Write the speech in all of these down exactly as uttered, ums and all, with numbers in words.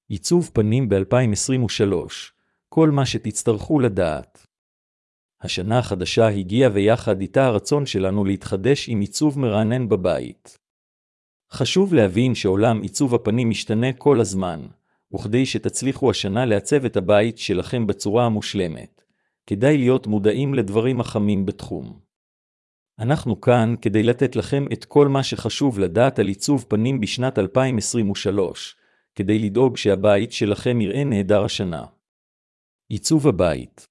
עיצוב פנים ב-אלפיים עשרים ושלוש, כל מה שתצטרכו לדעת. השנה החדשה הגיעה ויחד איתה הרצון שלנו להתחדש עם עיצוב מרענן בבית. חשוב להבין שעולם עיצוב הפנים משתנה כל הזמן, וכדי שתצליחו השנה לעצב את הבית שלכם בצורה המושלמת, כדאי להיות מודעים לדברים החמים בתחום. אנחנו כאן כדי לתת לכם את כל מה שחשוב לדעת על עיצוב פנים בשנת אלפיים עשרים ושלוש, כדי לדאוג שהבית שלכם יראה נהדר השנה. עיצוב הבית.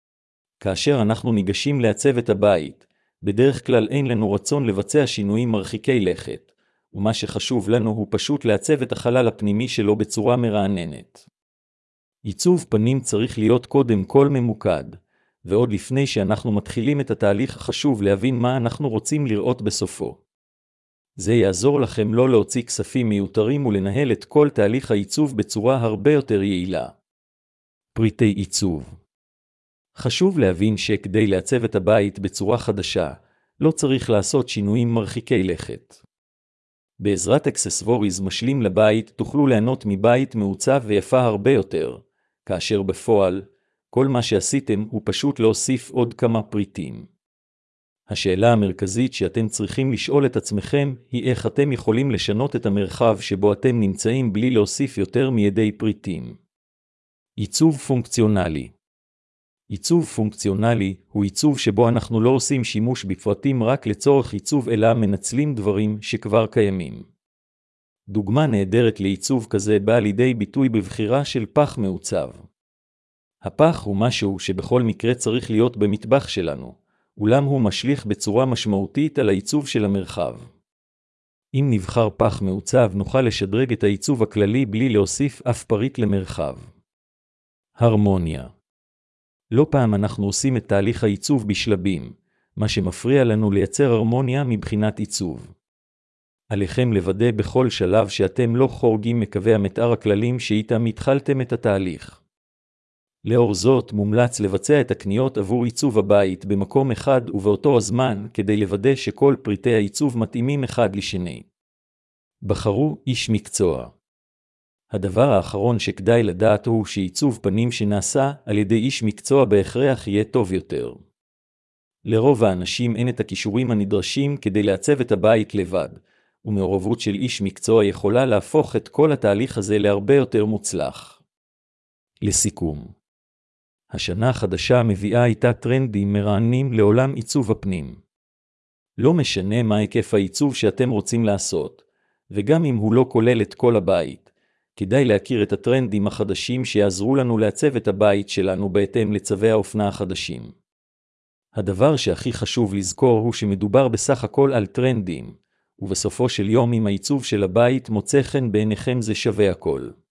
כאשר אנחנו ניגשים לעצב את הבית, בדרך כלל אין לנו רצון לבצע שינויים מרחיקי לכת, ומה שחשוב לנו הוא פשוט לעצב את החלל הפנימי שלו בצורה מרעננת. עיצוב פנים צריך להיות קודם כל ממוקד, ועוד לפני שאנחנו מתחילים את התהליך חשוב להבין מה אנחנו רוצים לראות בסופו. זה יעזור לכם לא להוציא כספים מיותרים ולנהל את כל תהליך העיצוב בצורה הרבה יותר יעילה. פריטי עיצוב. חשוב להבין שכדי לעצב את הבית בצורה חדשה, לא צריך לעשות שינויים מרחיקי לכת. בעזרת אקססווריז משלים לבית תוכלו ליהנות מבית מעוצב ויפה הרבה יותר, כאשר בפועל, כל מה שעשיתם הוא פשוט להוסיף עוד כמה פריטים. השאלה המרכזית שאתם צריכים לשאול את עצמכם היא איך אתם יכולים לשנות את המרחב שבו אתם נמצאים בלי להוסיף יותר מידי פריטים. עיצוב פונקציונלי. עיצוב פונקציונלי הוא עיצוב שבו אנחנו לא עושים שימוש בפרטים רק לצורך עיצוב אלא מנצלים דברים שכבר קיימים. דוגמה נהדרת לעיצוב כזה באה לידי ביטוי בבחירה של פח מעוצב. הפח הוא משהו שבכל מקרה צריך להיות במטבח שלנו, אולם הוא משליך בצורה משמעותית על העיצוב של המרחב. אם נבחר פח מעוצב נוכל לשדרג את העיצוב הכללי בלי להוסיף אף פריט למרחב. הרמוניה. לא פעם אנחנו עושים את תהליך העיצוב בשלבים, מה שמפריע לנו לייצר הרמוניה מבחינת עיצוב. עליכם לוודא בכל שלב שאתם לא חורגים מקווי המתאר הכללים שאיתם התחלתם את התהליך. לאור זאת מומלץ לבצע את הקניות עבור עיצוב הבית במקום אחד ובאותו הזמן כדי לוודא שכל פריטי העיצוב מתאימים אחד לשני. בחרו איש מקצוע. הדבר האחרון שכדאי לדעת הוא שעיצוב פנים שנעשה על ידי איש מקצוע בהכרח יהיה טוב יותר. לרוב האנשים אין את הכישורים הנדרשים כדי לעצב את הבית לבד, ומעורבות של איש מקצוע יכולה להפוך את כל התהליך הזה להרבה יותר מוצלח. לסיכום. השנה החדשה מביאה איתה טרנדים מרעננים לעולם עיצוב הפנים. לא משנה מה היקף העיצוב שאתם רוצים לעשות, וגם אם הוא לא כולל את כל הבית, כדאי להכיר את הטרנדים החדשים שיעזרו לנו לעצב את הבית שלנו בהתאם לצווי האופנה החדשים. הדבר שהכי חשוב לזכור הוא שמדובר בסך הכל על טרנדים, ובסופו של יום אם העיצוב של הבית מוצא חן בעיניכם זה שווה הכל.